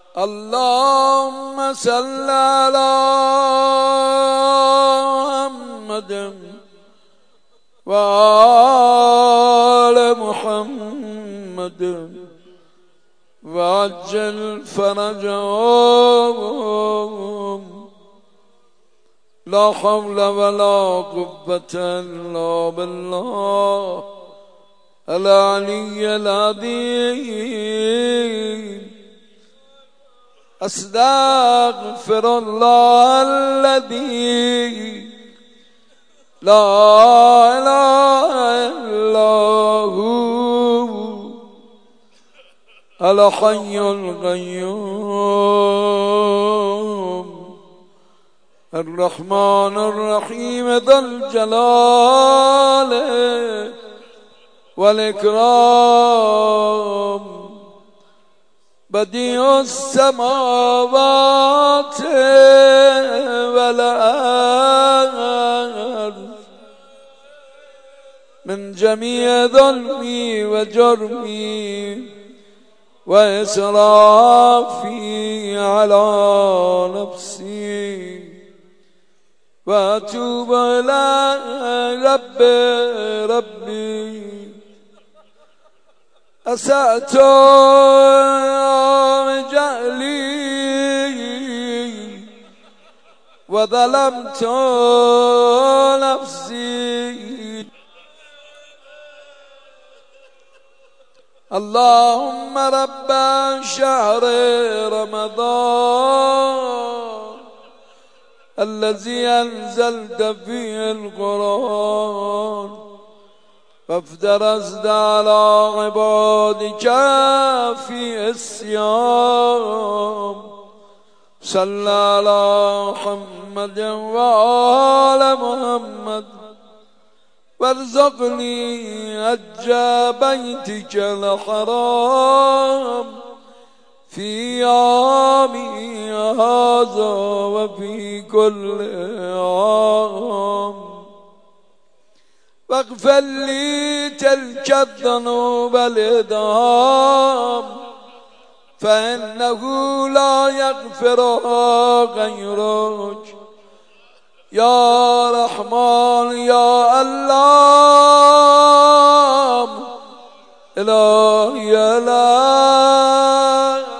اللهم صل على محمد وآل محمد وعجل فرجهم. لا حول ولا قوة إلا بالله العلي العظيم. أستغفر الله الذي لا إله إلا هو الحي القيوم الرحمن الرحيم ذا الجلال والإكرام بديع السماوات والأرض من جميع ظلمي وجرمي وإسرافي على نفسي وأتوب إلى ربي أسأت جهلي وظلمت نفسي. اللهم رب شهر رمضان الذي أنزلت فيه القرآن فافترست على عبادك في الصيام. صل على محمد وآل محمد وارزقني حج بيتك الحرام في عامي هذا وفي كل عام واغفر لي تلك الذنوب الإدام فإنه لا يغفرها غيرك يا رحمن يا الله إلهي الله.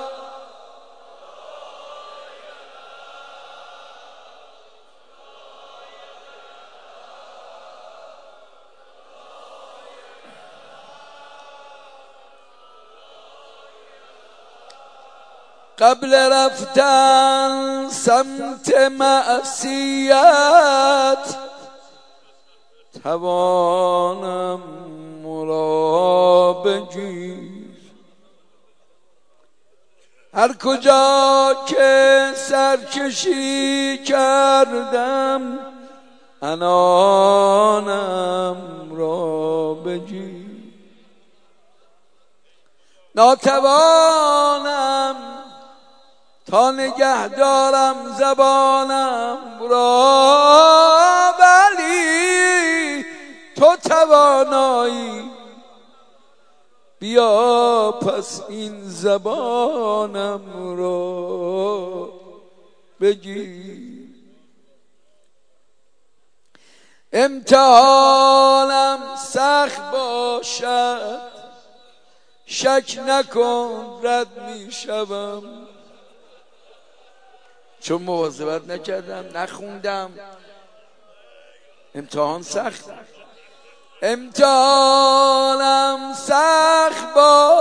قبل رفتن سمت معصیت توانم مرا بگیر. هر کجا که سرکشی کردم عنانم را بگیر. ناتوانم تا نگه دارم زبانم را ولی تو توانایی بیا پس این زبانم را بگیر. امتحانم سخت باشد شک نکن رد می شوم چون مواظبت نکردم نخوندم. امتحان سخت، امتحانم سخت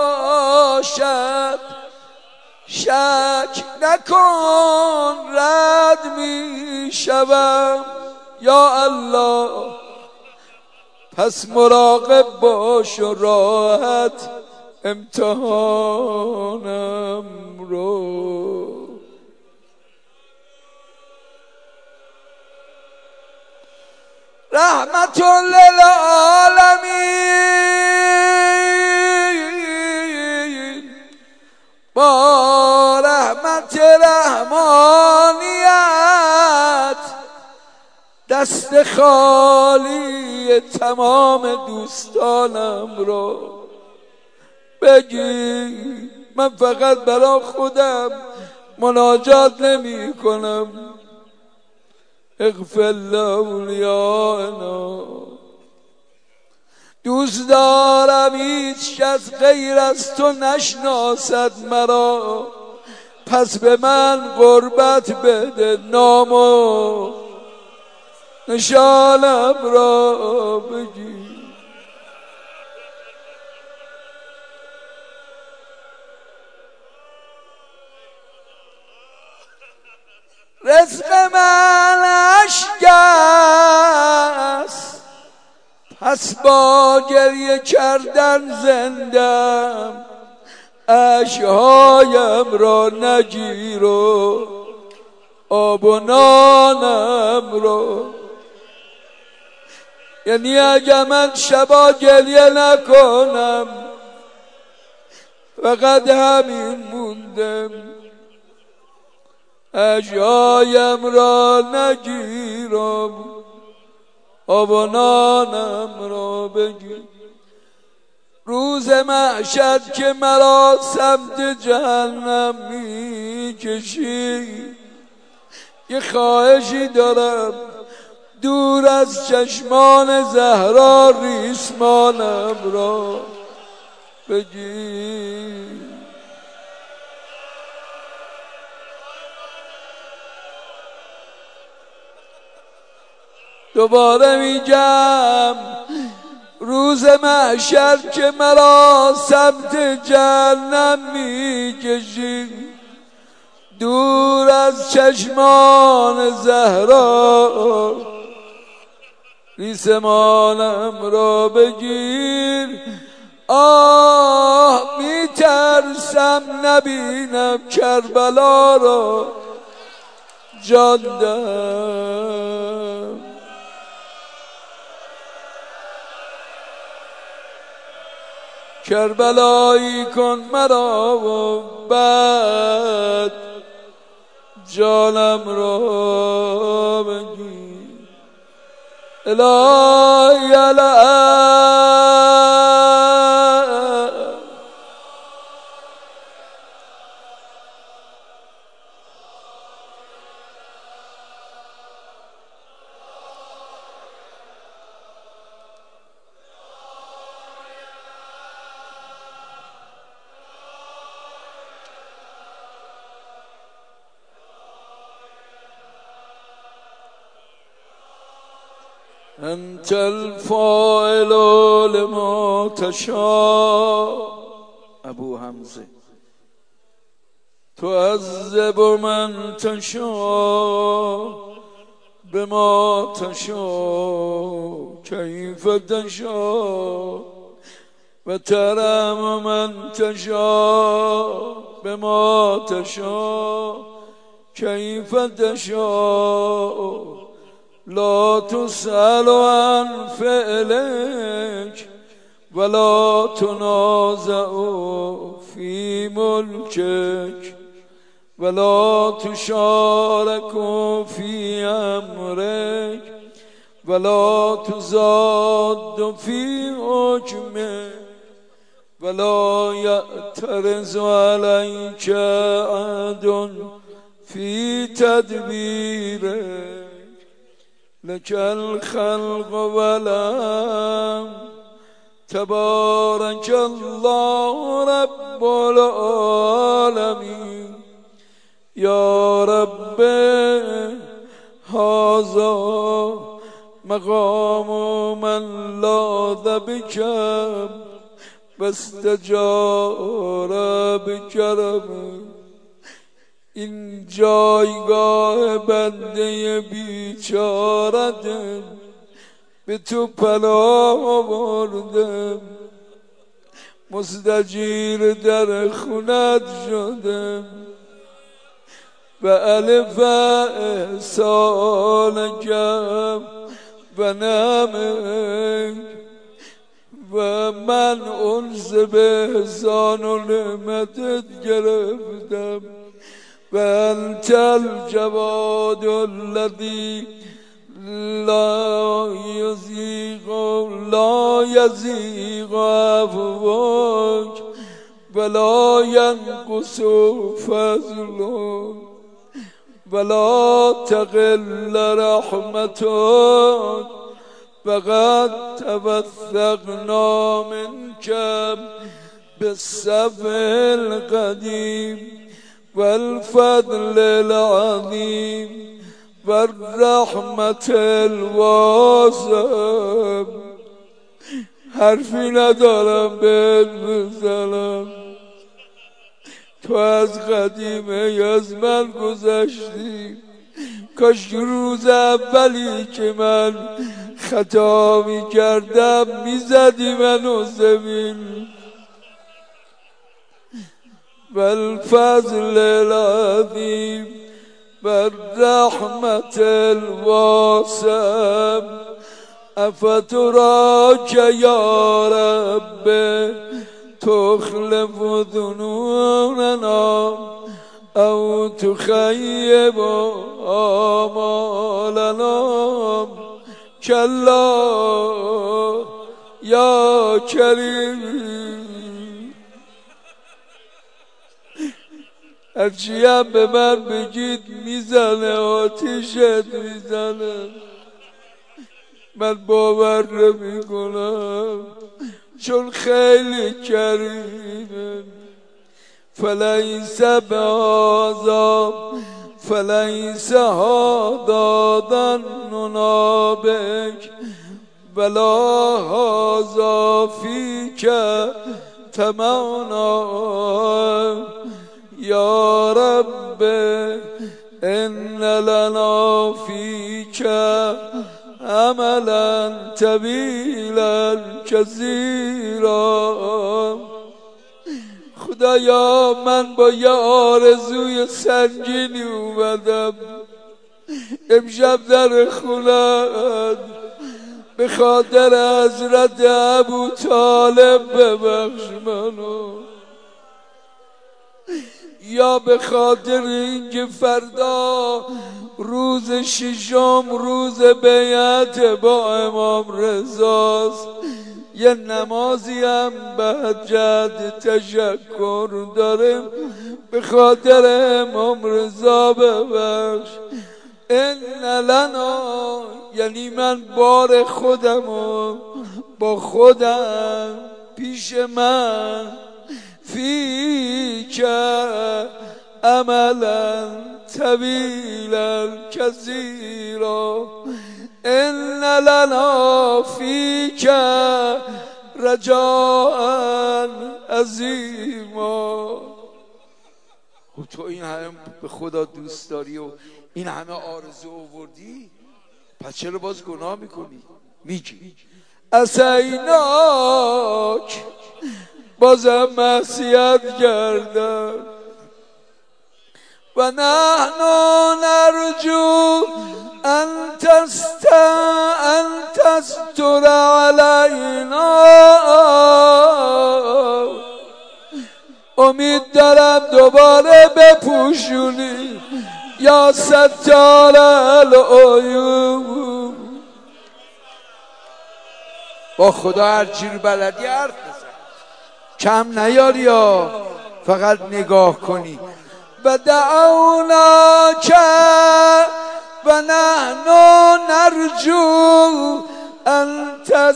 باشد شک نکن رد می شوم یا الله. پس مراقب باش و راحت امتحانم رو. رحمت للعالمین با رحمت رحمانیت دست خالی تمام دوستانم رو بگیر من فقط برا خودم مناجات نمی کنم. اغفر لاولیاءنا. دوست دارم هیچ کس غیر از تو نشناسد مرا، پس به من قربت بده، نام و نشانم را بگیر. رزق من اشک است، پس با گریه کردن زندم. اشک‌هایم را نگیر و آب و نانم را. یعنی اگر من شبا گریه نکنم، فقط همین موندم. اشک‌هایم را نگیرم، آب و نانم را بگیر. روز محشر که مرا سمت جهنم میکشی، یه خواهشی دارم، دور از چشمان زهرا ریسمانم را بگیر. دوباره میگم روز محشر که مرا سمت جهنم میکشی، دور از چشمان زهرا ریسمانم را بگیر. آه میترسم نبینم کربلا را جاندم. کربلایی کن مرا و بعد جانم را بگیر. الهی انت الفاعل لما تشاء. ابو حمزه. تعذب من تشاء بما تشاء کیف تشاء و ترحم من تشاء بما تشاء کیف تشاء. لا تسأل عن فعلك ولا تنازع في ملكك ولا تشارك في أمرك ولا تزاد في حكمك ولا يعترض عليك أحد في تدبيرك. لك الخلق والأمر تبارك الله رب العالمين. يا رب هذا مقام من لاذ بك واستجار بكرمك. این جایگاه بنده بیچاره‌ام، به تو پناه آوردم، مستجیر در خونت شدم. و الف احسانکم و نعمک و من انس به احسان و نعمتت گرفتم. و انت الجواد الذی لا یزیغ عفوک ولا ینقص فضل ولا تقل رحمة فقد توثقنا منك بالصف القديم والفضل العظيم والرحمة الواسعة. حرفی ندارم بهت بزنم، تو از قدیمه از من گذشتی. کاش روز اولی که من خطا می کردم می زدی منو زمین. والفضل العظیم والرحمة الواسعة افتراک یا رب تخلف ظنوننا او تخیب آمالنا کلا یا کریم. هرچی هم به من بگید میزنه، آتیشت میزنه، من باور نمیکنم چون خیلی کریمه. فلیس بهذا فلیس هذا ظننا بک ولا هذا فیک طمعنا یا رب ان لنا فیک عملا طویلا کثیرا. خدایا من با یه آرزوی سنگینی اومدم امشب در خونت، به خاطر حضرت ابوطالب ببخش منو، یا به خاطر اینکه فردا روز ششم روز بیعت با امام رضاست، یه نمازی هم بعد جد تشکر داره، به خاطر امام رضا ببخش. ان لنا یعنی من بار خودمو با خودم پیش من فیک عملا طویلا کثیرا ان لنا فیک رجاء عظیما. خب تو این همه به خدا دوست داری و این همه آرزو آوردی، پس چرا باز گناه میکنی؟ میگی عصیناک، بازم معصیت کردم. و نحن نرجو ان تستر علینا، امید دارم دوباره بپوشونی یا ستار العیوب. با خدا هر چی رو بلدی حرف بزن، کم نیاری یا فقط نگاه کنی. و دعوناک و نحن نرجو ان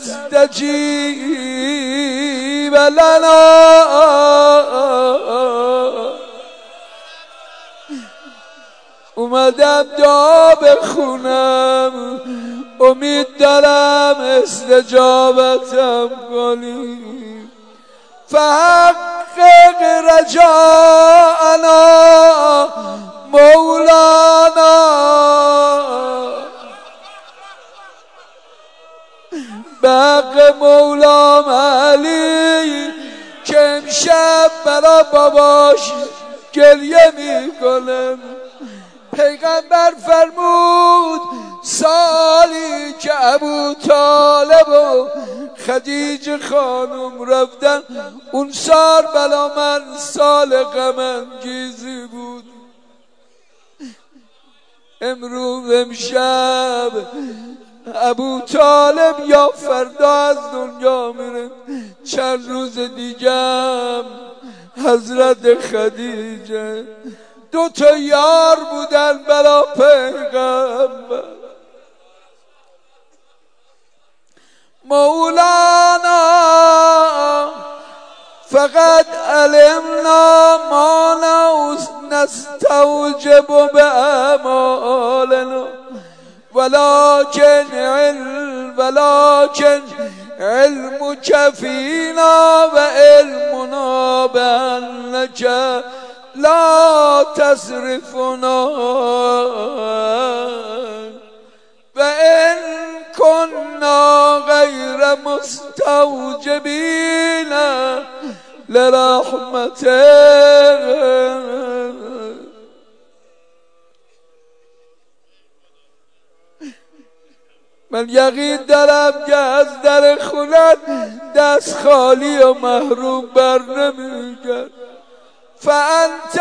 تستجیب لنا، اومدم دعا بخونم امید دارم استجابتم کنی. فحقق رجاءنا مولانا، به حق مولام علی که امشب برا باباش گریه میکنه. پیغمبر فرمود سالی که ابوطالب و خدیجه خانم رفتن، اون سال بلا من سال غم انگیزی بود. امشب ابوطالب یا فردا از دنیا میره، چند روز دیگه حضرت خدیجه، دو تا یار بودن برا پیغمبر. مولانا فقط علمنا ما نستوجب بأعمالنا ولكن علمك فينا وعلمنا بأنك لا تصرفنا وإن كنا غير مستوجبين لرحمتك. من یقین دارم که از در خونت دست خالی و محروم بر نمیگرد. فانت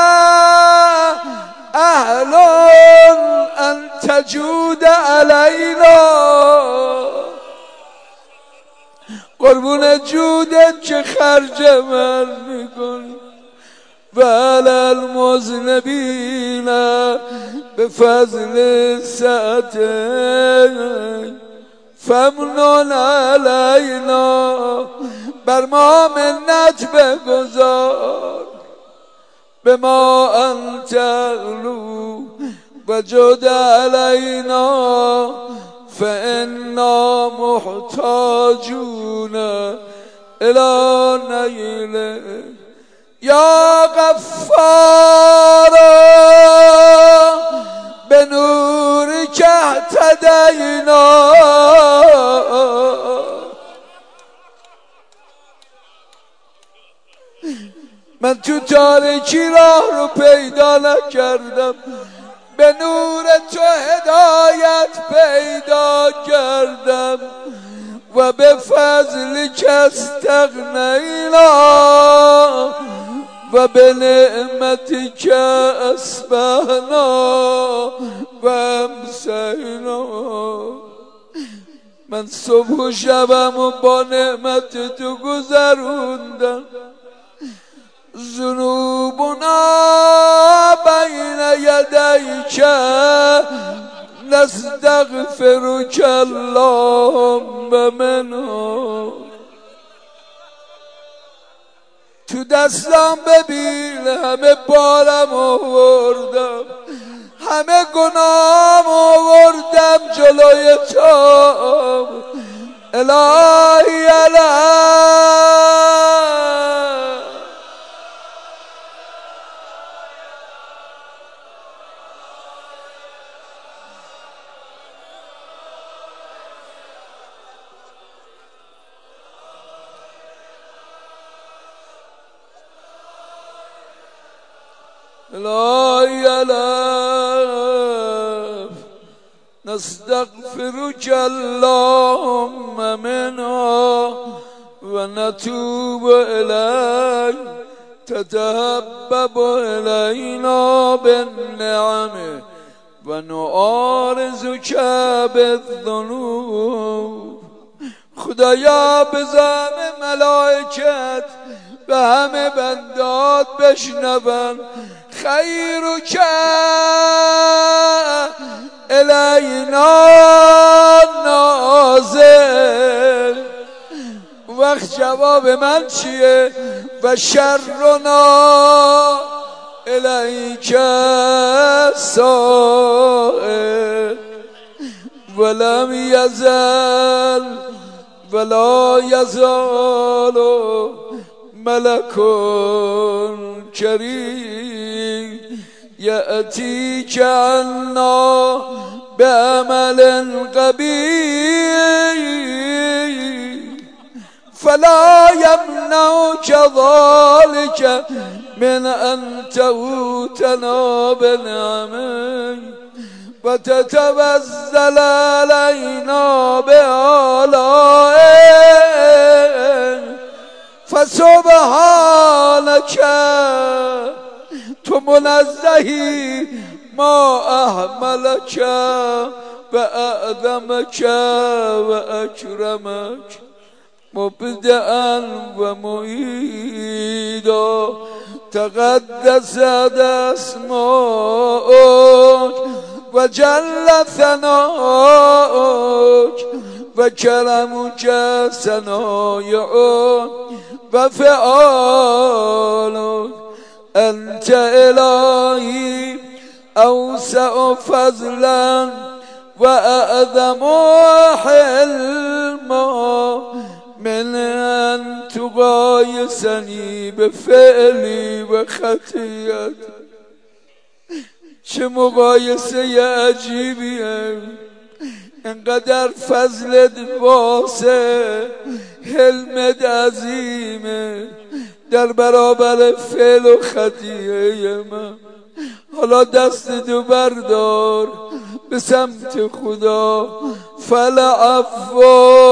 اهل ان تجود علینا، قربون جودت که خرج من میکنی. و علی المذنبین بفضل سعتک فمنن علینا، بر ما منت بگذار. به ما انت اغلو و جد علینا فانا محتاجون الی نیله. یا غفار به نور که اهتدینا، من تو تاریکی راه رو پیدا نکردم، به نور تو هدایت پیدا کردم. و به فضل که استغنینا و به نعمتی که اصبحنا و امسینا. من صبح و شبم و با نعمت تو گذروندم. ذنوبنا بین یدیک نستغفرک اللهم منها. تو دستم ببین همه بارم آوردم، همه گناهم آوردم جلوی تو. الهی الهی الف نستغفرک اللهم منها و نتوب الیک تتحبب الینا بالنعم و نعارضک بالذنوب. خدایا به زعم ملائکت به همه بندات بشنون. خیرک الینا نازل. وقت جواب من چیه؟ و شرنا الیک سائل. ولم یزل ولا یزال ملک کریم یأتیک عنا بعمل قبیح فلا یمنعک ذلک من ان تؤتنا بنعمه و تتوزل علینا بآلائه. فسبحانک تو منزهی ما احملک و اعظمک و اکرمک. مبدأ و معیدا تقدست اسماؤک و جل ثناؤک و کرمک ثنایعک و فعالک انت الهی اوسع فضلا و اعظم حلما من ان تقایسنی بفعلی و خطیت. چه مقایسه عجیبیه، انقدر فضلت واسع، حلمت عظیمه در برابر فعل و خطیه من. حالا دست تو بردار به سمت خدا. فالعفو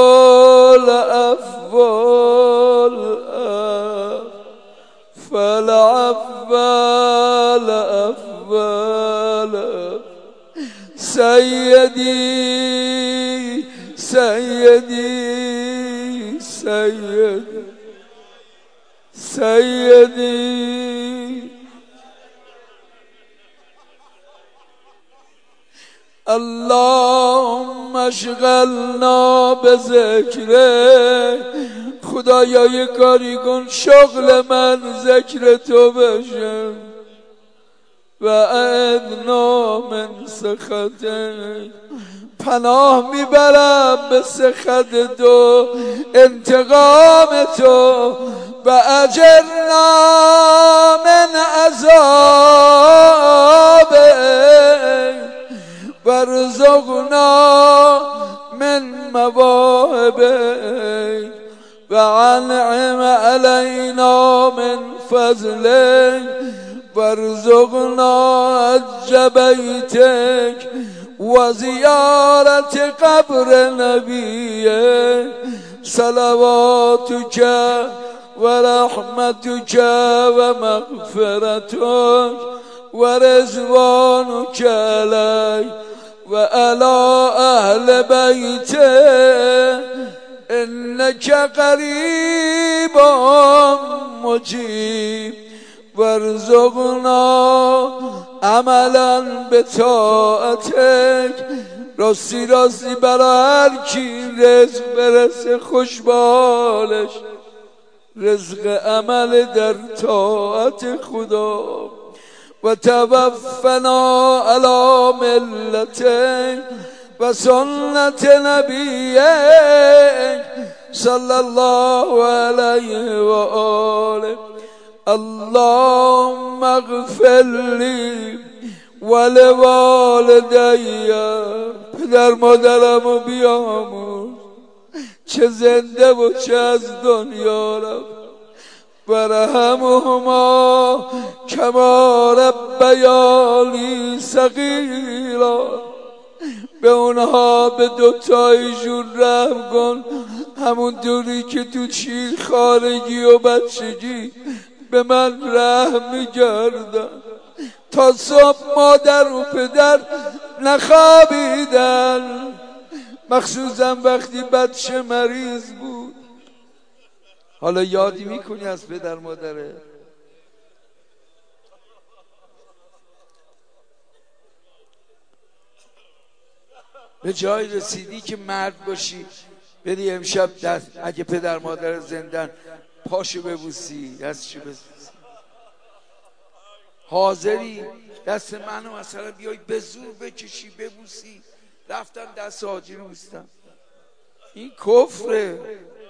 سیدی سیدی سیدی سیدی اللهم اشغلنا بذکره. خدایا یه کاری کن شغل من ذکر تو بشه. و اعذنا من سخطک، پناه میبرم به سخط تو، انتقام تو. و اجرنا من عذابک وارزقنا من مواهبک و انعم علینا من فضلک وارزقنا حج بیتک و زیارت قبر نبیک صلواتک و رحمتک و مغفرتک و رضوانک علیک و علی اهل بیته انک قریب مجیب وارزقنا عملا بطاعتک. راستی راستی برای هر کی رزق برسه خوشبالش، رزق عمل در طاعت خدا. و توفنا علی ملتک و سنت نبیک صلی الله علیه و آله. اللهم اغفر لی ولوالدی، پدر مادرمو بیامرز چه زنده و چه از دنیا رفت. ورحمهما کما ربیانی صغیرا، به اونها به دوتایشون رحم کن همون دوری که تو شیرخوارگی و بچگی به من رحم می‌کردن. تا صبح مادر و پدر نخوابیدن، مخصوصا وقتی بچه مریض بود. حالا یادی میکنی از پدر مادره؟ به جای رسیدی که مرد باشی بری امشب دست، اگه پدر مادر زندن پاشو ببوسی، دستشو ببوسی. حاضری دست منو مثلا بیای به زور بکشی ببوسی؟ رفتم دست حاجی رو بوستم. این کفره،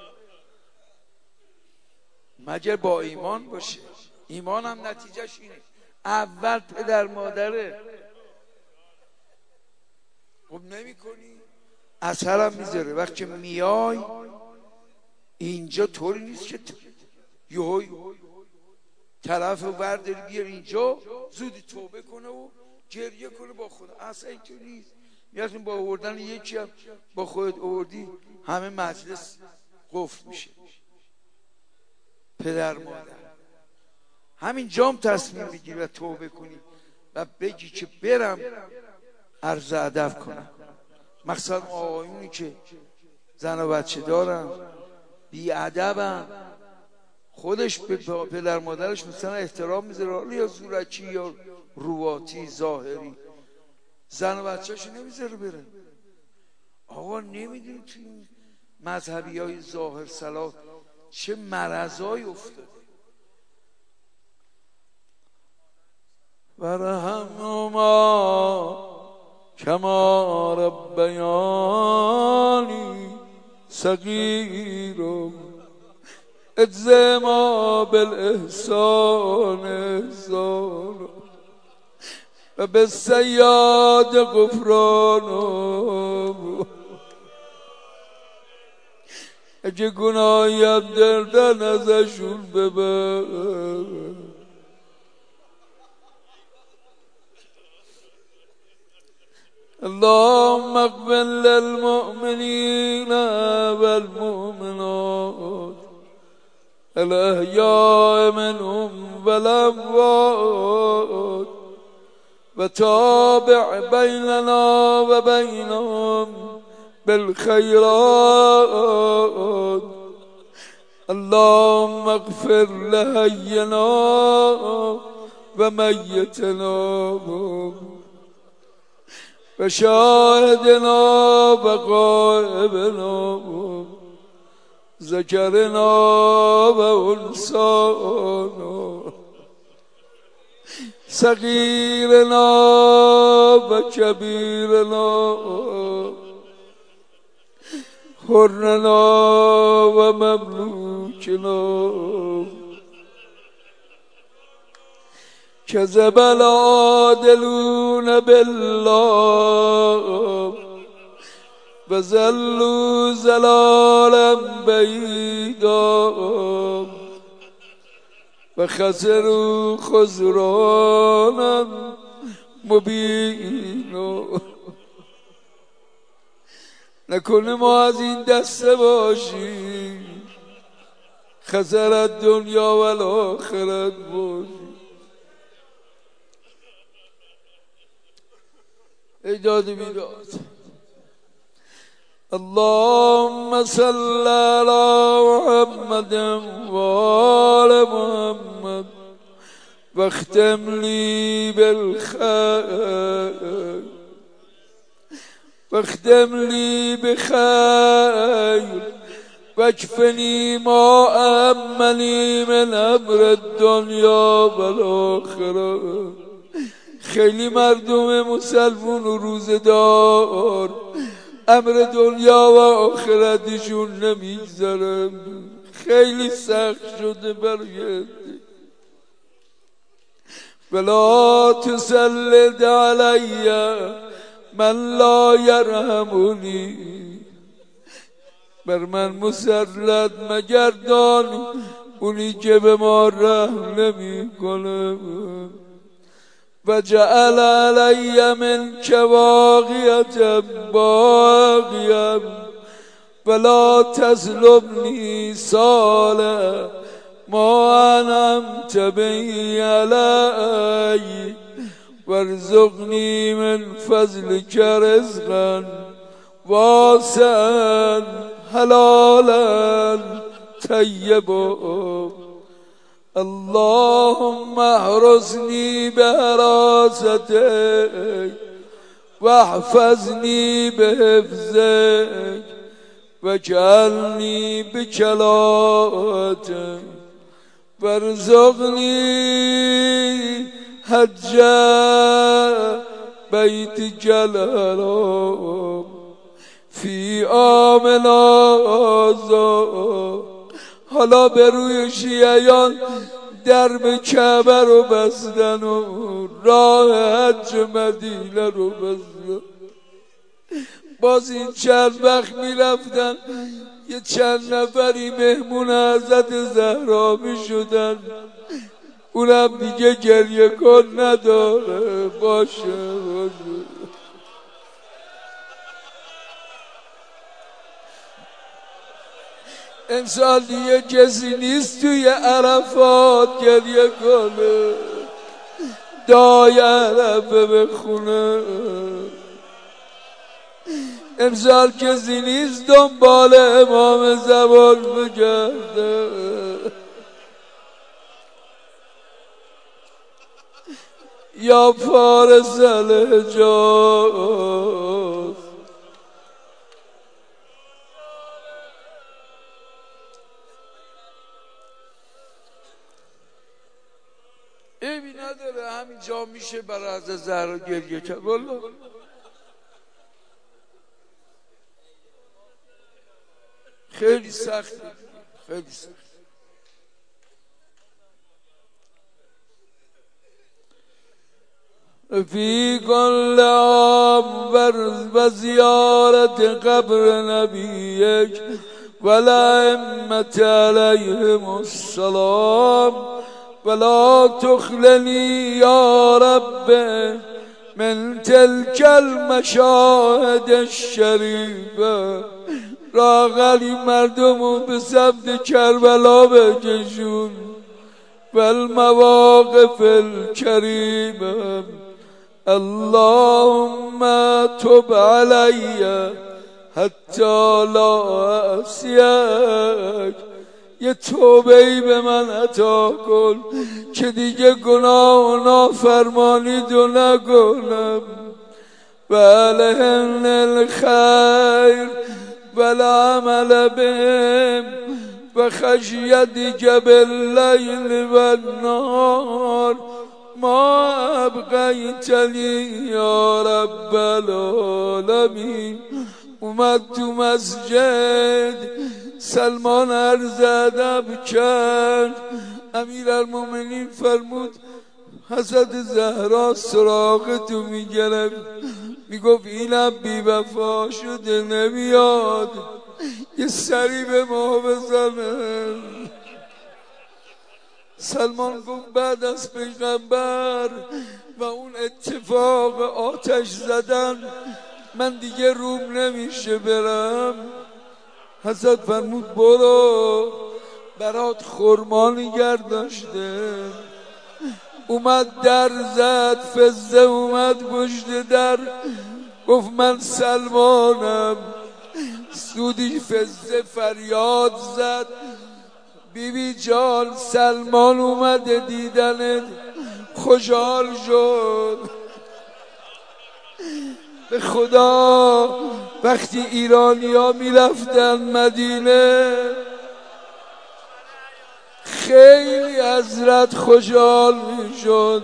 مگر با ایمان باشه. ایمان هم نتیجهش اینه اول پدر مادره. خب نمی کنی اثرم میذاره. وقتی میای اینجا طوری نیست که یهوی طرف ورداری بیار اینجا زودی توبه کنه و گریه کنه با خدا. اصلا اینطور نیست. میگن با آوردن یکی هم با خودت آوردی همه مجلس قفل میشه. پدر مادر همین جام تصمیم بگیری و توبه کنی و بگی که برم عرض ادب کنم. مثلا آقایونی که زن و بچه دارن بیادبم. خودش به پدر مادرش مثلا احترام میذاره، یا زورکی یا رواتی ظاهری، زن و بچه‌شو نمیذاره بره. آقا نمیدونی تو این مذهبی های ظاهر صلاح چه مرضای افتاده. ورحمهما کما ربیانی صغیرا اجزما بالاحسان احسانا و بالسیئات غفرانا. اگه گناهیم دردن ازشون ببر. اللهم اغفر للمؤمنین والمؤمنات الاحیاء منهم والاموات وتابع بيننا وبينهم بالخيرات. اللهم اغفر لحينا وميتنا وشاهدنا وغائبنا ذكرنا وانثانا صغيرنا وكبيرنا حرنا ومملوكنا كذب العادلون بالله وزلوا زلالا بعيدا وخسروا خسرانا مبینا. نکنه ما از این دسته باشیم، خسرت دنیا و آخرت باشیم. ایجاد میداد. اللهم صل على محمد وآل محمد واختم لي بالخير واختم لي بخير واكفني ما أهمني من أمر الدنيا والآخرة. خیلی مردم مسلمون و روزدار امر دنیا و آخرتشون نمیگذارن، خیلی سخت شده برای ولا تسلط علی من لا یرحمونی. بر من مسلط مگردان اونی که به ما رحم نمی کنه. وجعل علی منک واقیة باقیة ولا تظلمنی صالح ما انعمت به علی وارزقنی من فضلک رزقا واسعا حلالا طیبا. اللهم احرسني بحراستك واحفظني بحفظك واجعلني بكلاءتك وارزقني حج بيت جلالك في عامنا هذا. حالا به روی شیعیان درب کعبه رو بستن و راه حج مدینه رو بستن. باز این چند وقت می رفتن یه چند نفری مهمون حضرت زهرا می شدن، اونم دیگه گریه کن نداره. باشه انسان دیگه کسی نیست توی عرفات گریه کنه، دای عرفه بخونه. امسال کسی نیست دنبال امام زمان بگرده. یا فارس الحجاز ایمی نداره، همینجا میشه برای حضرت زهرا گریه کرد. والله خیلی سخته، خیلی سخت. فی کل عام و زیارت قبر نبیک و الائمة علیهم السلام ولا تخلنی یا رب من تلك المشاهد الشریفه. راغلی مردمو به سمت کربلا بکشون و المواقف الکریمه. اللهم تب علی حتی لا اعصیک. یه توبه ای به من عطا کن که دیگه گناه و نافرمانی دو نکنم. و الهن الخیر و العمل بهم و خشیتک باللیل و النهار ما ابقیتنی یا رب العالمین. اومد تو مسجد، سلمان عرض ادب کرد. امیرالمومنین فرمود حضرت زهرا سراغ تو میگرفت، میگفت اینم بی وفا شده نمیاد، یه سری به ما بزنه. سلمان گفت بعد از پیغمبر و اون اتفاق آتش زدن من دیگه روم نمیشه برم. حضرت فرمود برو، برات خرما نگه داشته. اومد در زد، فزه اومد پشت در، گفت من سلمانم. سودی فزه فریاد زد بیبی جان سلمان اومده دیدنت، خوشحال شد. به خدا وقتی ایرانیا میرفتن مدینه خیلی حضرت خوشحال میشد.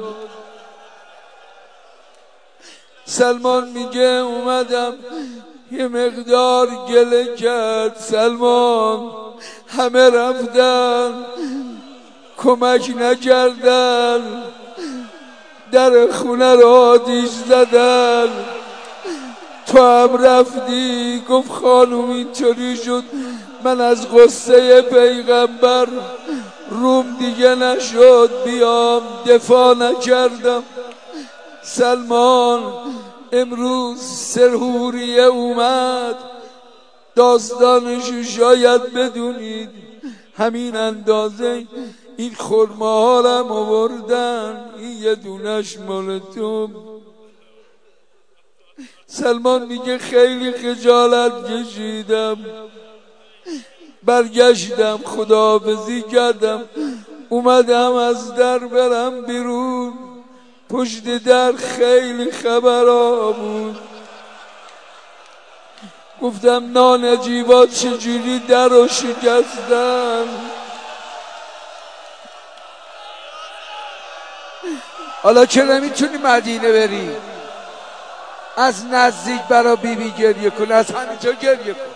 سلمان میگه اومدم یه مقدار گله کرد سلمان، همه رفتن کمک نکردن، در خونه رو آتیش زدن، تو هم رفتی. گفت خانوم اینطوری شد من از غصه پیغمبر روم دیگه نشد بیام، دفاع نکردم. سلمان امروز سرهوریه اومد، داستانشو شاید بدونید، همین اندازه این خرماها رم آوردن، این یه دونش مال تو. سلمان میگه خیلی خجالت کشیدم، برگشتم خداحافظی کردم، اومدم از در برم بیرون، پشت در خیلی خبرها بود. گفتم نانجیبات چجوری در رو شکستن. حالا که نمیتونی مدینه بری، از نزدیک برا بیبی گریه کن، از همینجا گریه کن.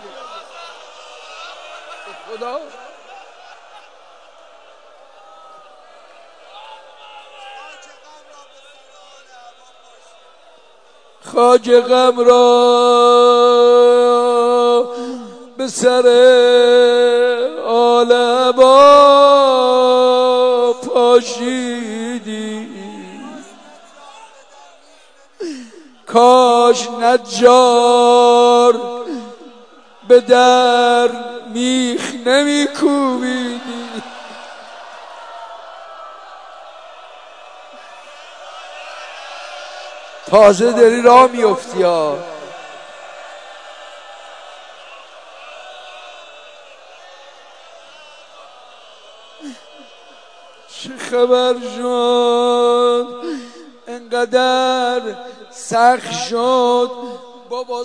خدا خاک غم را به سر آل عبا پاشیدی، کاش نجار به در میخ نمی کوبیدی. تازه داری راه میفتی ها. خبر شد انقدر سخت شد بابا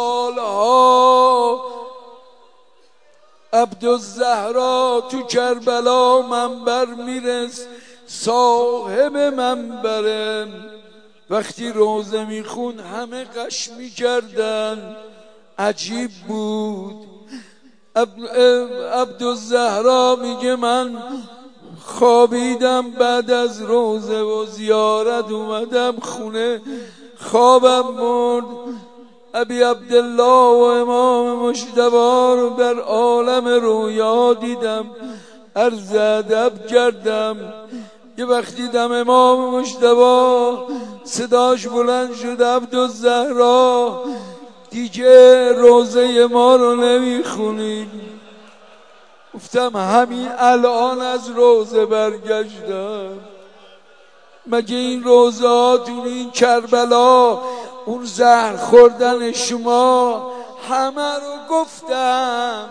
سالها عبدالزهرا تو کربلا منبر میرس صاحب منبرم وقتی روزه میخون همه قش میکردن عجیب بود عبدالزهرا میگه من خوابیدم بعد از روزه و زیارت اومدم خونه خوابم برد ابی عبدالله و امام مجتبی رو در عالم رویا دیدم عرض ادب کردم یه وقتی دیدم امام مجتبی صداش بلند شد عبدالزهرا دیگه روزه ما رو نمیخونید گفتم همین الان از روزه برگشتم مگه این روزه هاتون این کربلا اون زهر خوردن شما همه رو گفتم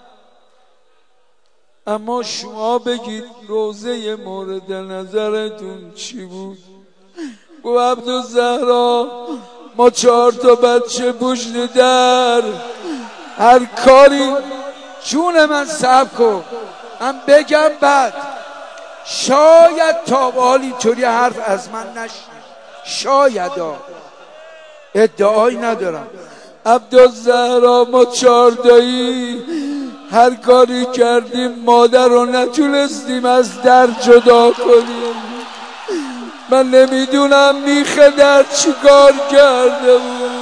اما شما بگید روزه مورد نظرتون چی بود؟ گفت عبدالزهرا ما 4 تا بچه پشت در هر کاری جون من صبر کن من بگم بعد شاید تا حالی طوری حرف از من نشنید شاید ادعایی ندارم عبدالزهرا ما 4 تایی هر کاری کردیم مادر رو نتونستیم از در جدا کنیم من نمیدونم میخه در چی کار کرده بود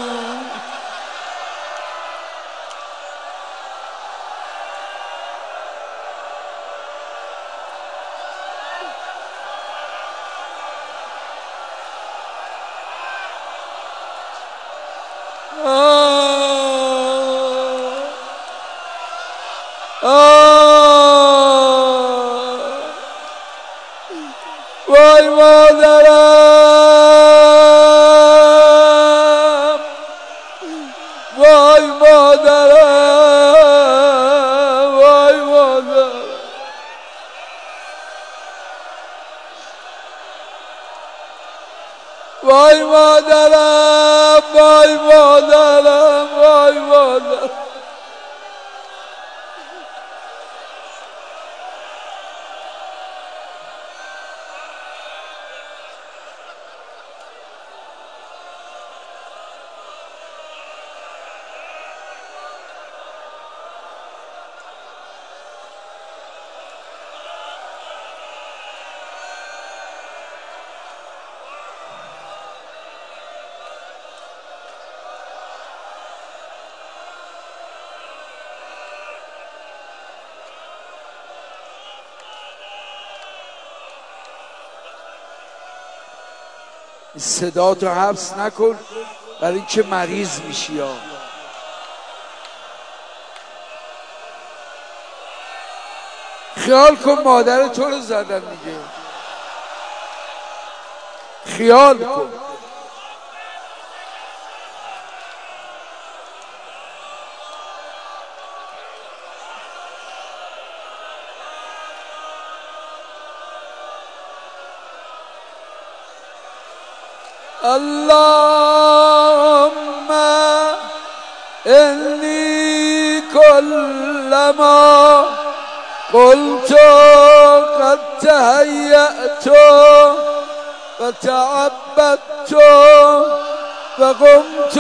وای مادرم وای مادرم وای مادرم وای مادرم وای مادرم وای مادرم صدا تو حبس نکن برای اینکه مریض میشی ها خیال کن مادر تو رو زدن دیگه خیال کن اللهم إني كلما قلت قد تهيأت وتعبدت وقمت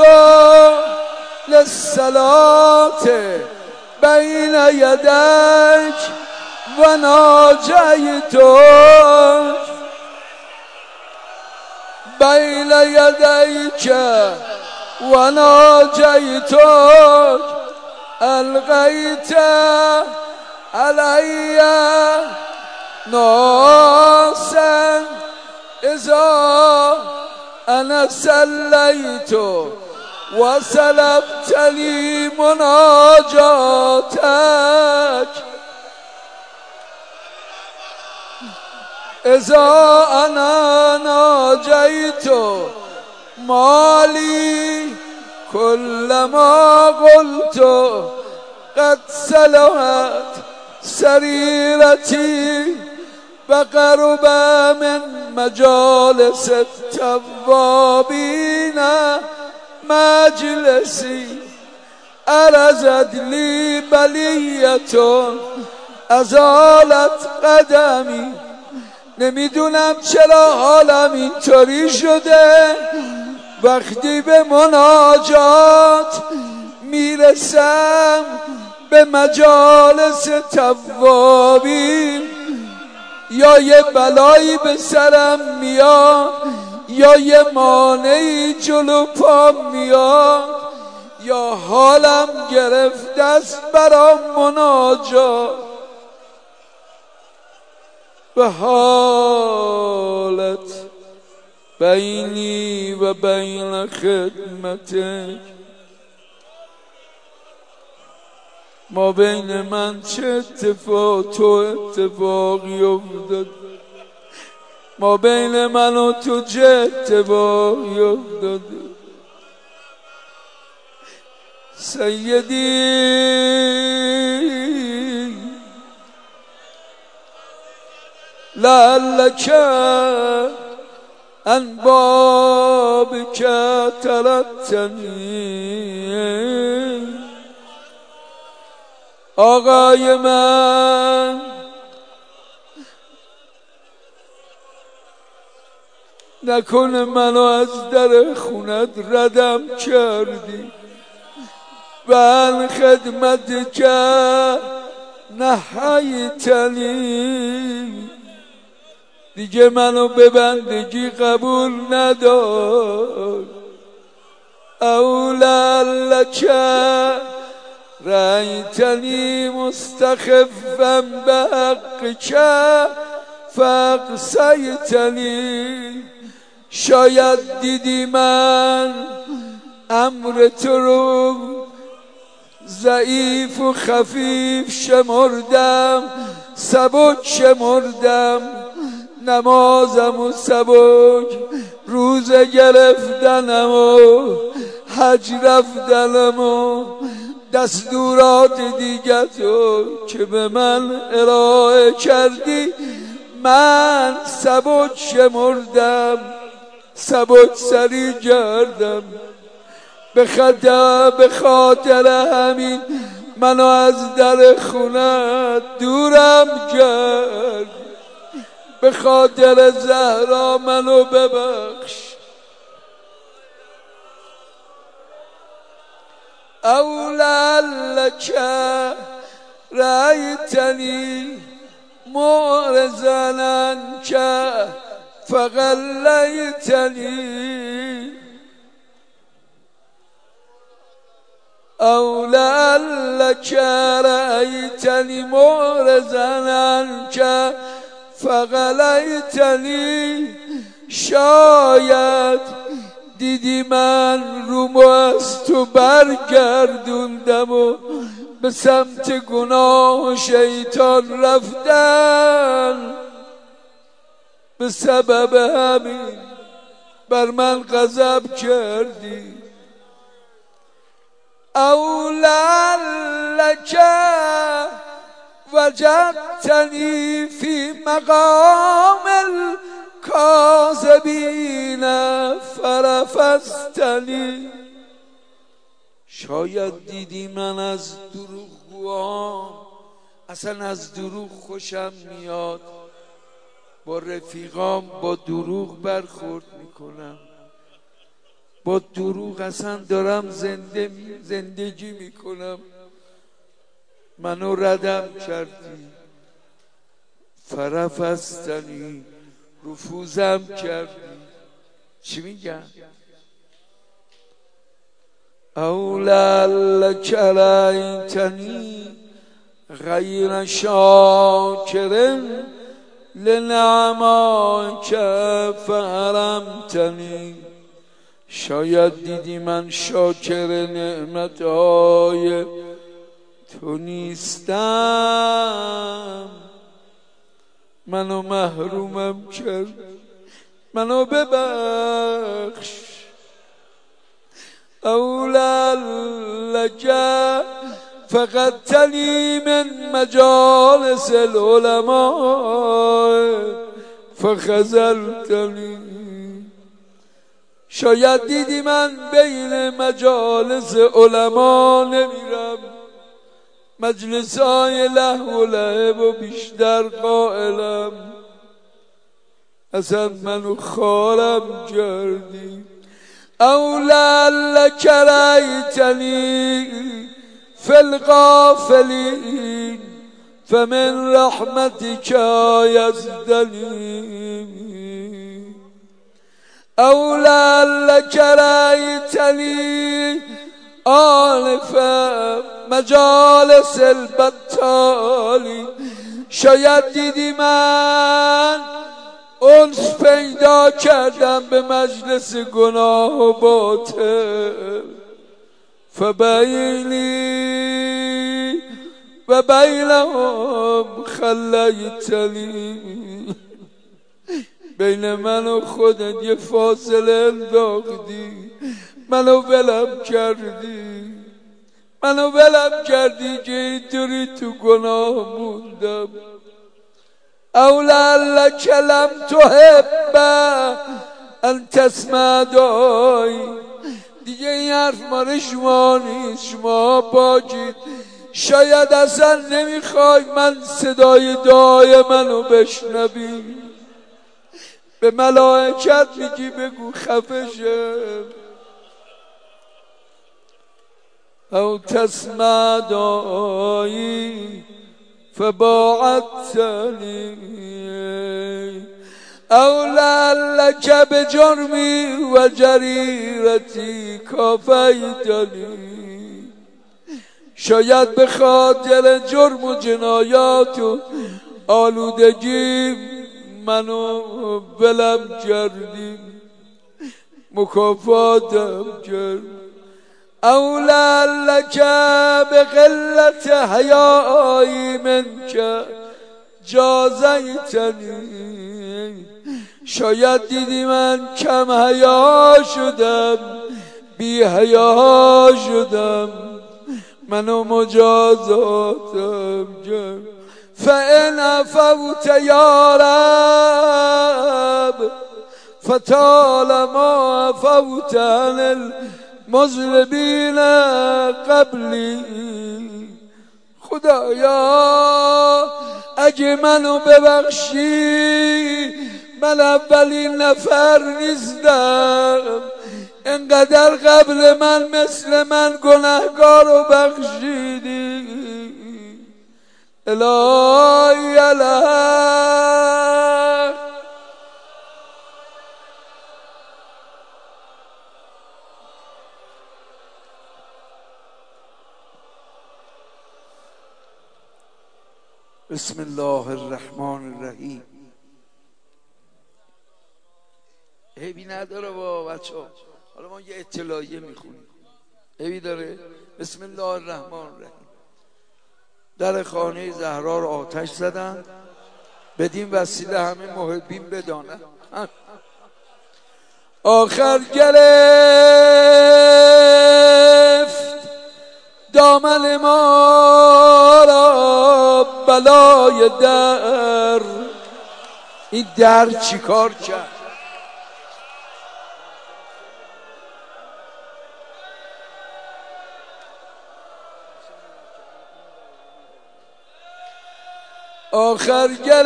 للصلاة بين يديك وناجيتك بين يديك وناجيتك ألقيت علي ناسا إذا أنا سليت وسلبت لي مناجاتك إذا أنا ناجيت مالي كلما قلت قد سلوت سريرتي و قرب من مجالس التوابین مجلسی عرضت لی بلیتون ازالت قدمی. نمیدونم چرا حالم اینطوری شده وقتی به مناجات میرسم به مجالس توابین، یا یه بلایی به سرم میاد یا یه مانعی جلو پام میاد یا حالم گرفته است برام مناجات. و حالت بینی و بین خدمتک، ما بین من چه اتفاقی افتاد، ما بین من و تو چه اتفاقی افتاد. سیدی لعلک عن بابک ترکتنی. آقای من نکنه منو از در خونت ردم کردی و عن خدمت که نهیتنی. دیگه منو به بندگی قبول ندار. اولا لک رأیتنی مستخفا به حقک فاقصیتنی. شاید دیدی من امر تو رو ضعیف و خفیف شمردم، سبک شمردم، نمازم و سبک، روزه گرفتنم و حج رفتنم و دستورات دیگر تو که به من ارائه کردی من سبک شمردم، سبک سری کردم. به خاطر همین منو از در خونت دورم کرد. به خاطر زهرا منو ببخش. اولا لک رأیتنی معرضا عنک فغلیتنی. اولا لک رأیتنی معرضا عنک فغلیتنی. شاید دیدی من رومو از تو برگردوندم و به سمت گناه و شیطان رفتن، به سبب همین بر من غضب کردی. اولا لک وجدتنی فی مقام الکاذبین فرفضتنی. شاید دیدی من از دروغگوام، اصلا از دروغ خوشم میاد، با رفیقام با دروغ برخورد میکنم، با دروغ اصلا دارم زندگی میکنم. منو ردم کردی، فرفضتنی، رفوزم کردی. چی میگم؟ اولا لک رأیتنی غیر شاکر لنعماک فحرمتنی. شاید دیدی من شاکر نعمتهای تو نیستم، منو محرومم کرد، منو ببخش. اولا لک فقدتنی من مجالس العلماء فخذلتنی. شاید دیدی من بین مجالس علما نمیرم، مجلسای لهو و لعب و بیشتر قائلم. اصلا منو خارم کردی. او لعلک رأیتنی فی الغافلین فمن رحمتک یزدنی. او لعلک رأیتنی آنفا مجالس البطالی. شاید دیدی من انس پیدا کردم به مجلس گناه و باطل. فبینی و بینهم خلیتنی. بین من و خودت یه فاصله انداختی، منو ولم کردی که اینطوری تو گناه موندم. او لعلک لم تحب ان تسمع دعایی. دیگه این حرف مال شما نیست، شما پاکید. شاید اصلا نمیخوای من صدای دعای منو بشنوی. به ملائکت میگی بگو خفه شم. او تسمع دعایی فباعدتنی. او لعلک بجرمی و جریرتی کافیتنی. شاید به خاطر جرم و جنایات و آلودگی منو ولم کردی، مکافاتم کرد. او لعلک بقلت حیایی منک جازیتنی. شاید دیدی من کم حیا شدم، بی حیا شدم، منو مجازاتم کرد. فان عفوت یا رب فطالما عفوت عن المذنبین قبلی. خدایا اگه منو ببخشی، من اولین نفر نیستم. انقدر قبل من مثل من گناهکار رو بخشیدی. الهی الهی. بسم الله الرحمن الرحیم. عیبی نداره با بچه ها. حالا ما یه اطلاعیه میخونیم، عیبی داره؟ بسم الله الرحمن الرحیم. در خانه زهرا رو آتش زدن، بدین وسیله همه محبین بدانند. آخر گرفت دامن ما را بلای در. این در چی کار کرد؟ آخر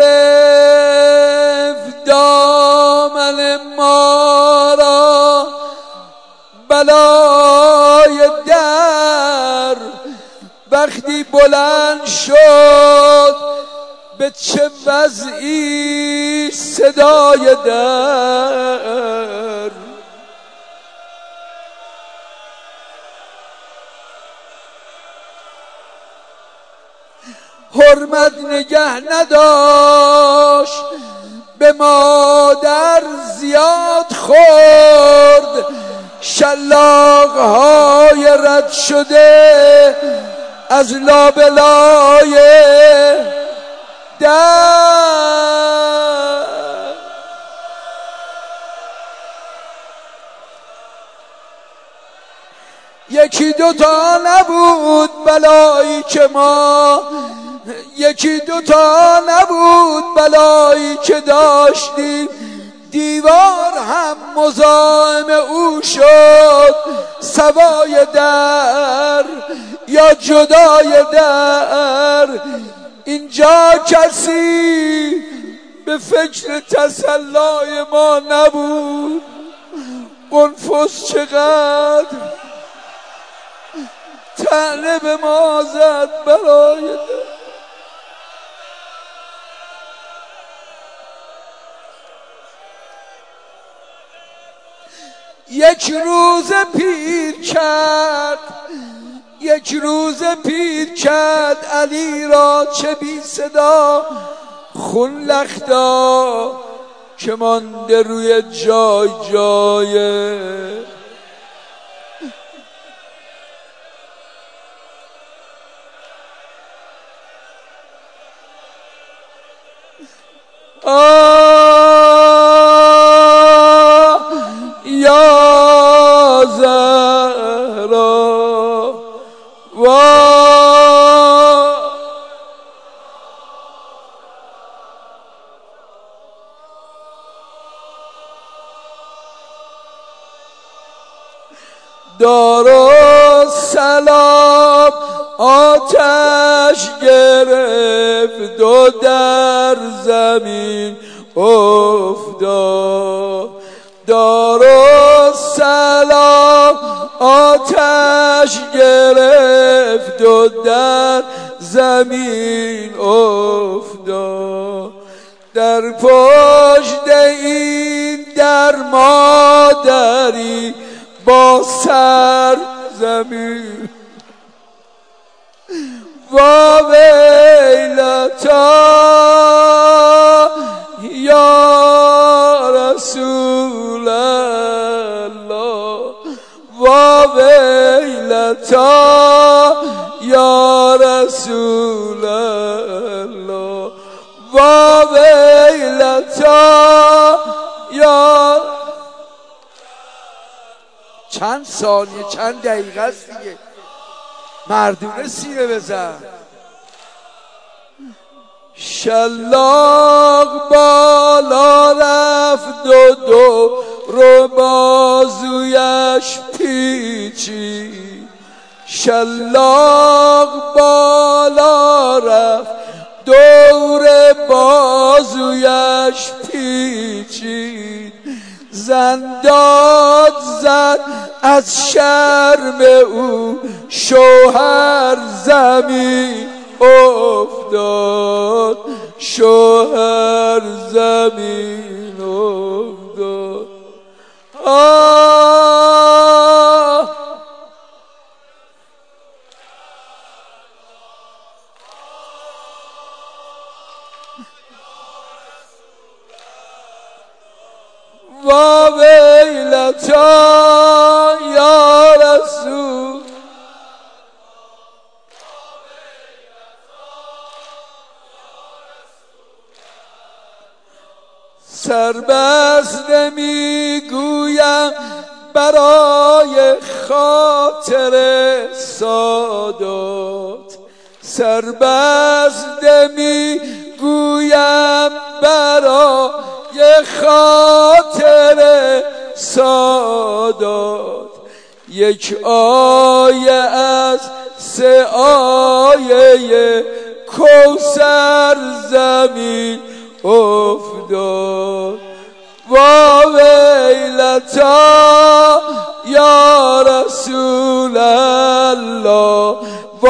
گرفت دامن ما را بلای در. وقتی بلند شد به چه وضعی صدای در. حرمت نگه نداشت، به مادر زیاد خورد. شلاق‌های رد شده از لابلای در. یکی دوتا نبود بلایی که ما، یکی دوتا نبود بلایی که داشتیم، دیوار هم مزاحم او شد، سوای در یا جدای در. اینجا کسی به فکر تسلای ما نبود. قنفس چقدر طعنه به ما زد برای ده. یک روز پیر کرد، یک روز پیر کرد علی را چه بی صدا، خون لختا که مانده روی جای جای. یا زهرا دارالسلام آتش گرفت و در زمین افتاد. دارالسلام آتش گرفت و در زمین افتاد. در پشت این در مادری با سر زمین، و ویلتا یا رسول الله، و ویلتا یا رسول الله، و ویلتا یا. چند ثانیه چند دقیقه است دیگه، مردونه سینه بزن. شلاق بالا رفت و دو رو بازویش پیچید. شلاق بالا رفت دور بازویش پیچید. زنداد زد از شرم او شوهر زمین افتاد، شوهر زمین افتاد. و ویلتا یا رسول. سربسته میگویم برای خاطر سادات، سربسته میگویم برای خاطر سادات. یک آیه از 3 آیه کوثر زمین افتاد. و ویلتا یا رسول الله، و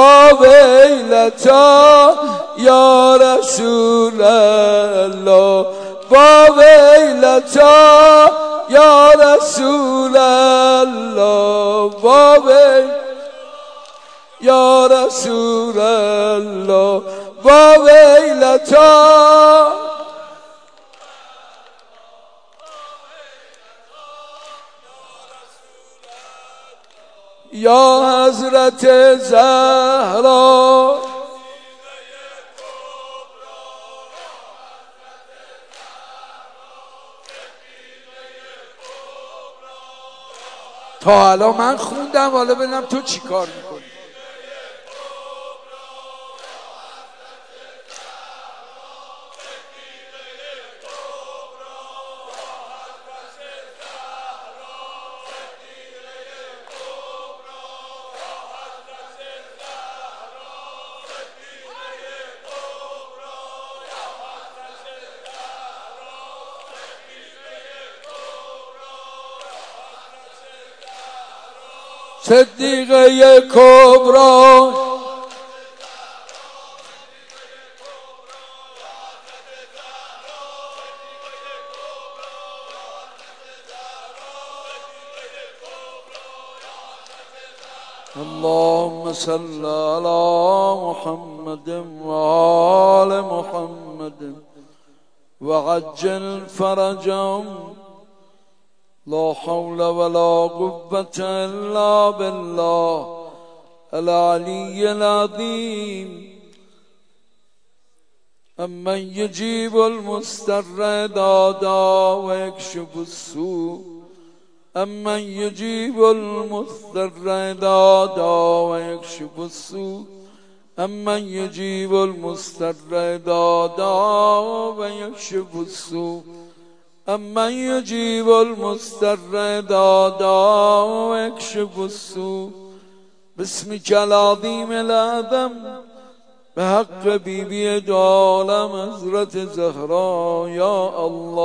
ویلتا یا رسول الله، و ویلتا یا رسول الله، و یا رسول الله، و ویلتا. یا حضرت زهرا تا الان من خوندم، حالا ببینم تو چی کار میکنی. صدیقه کبرا اللهم صل على محمد وآل محمد وعجل فرجهم لا حول ولا قوة إلا بالله العلي العظيم أمن يجيب المضطر دادا ويكشف السوء أمن يجيب المضطر دادا ويكشف السوء أمن يجيب المضطر دادا ويكشف السوء أمن يجيب المضطر دادا ويكشف السوء باسمك العظيم الأعظم بحق بيبي عالم حضرت زهرا يا الله.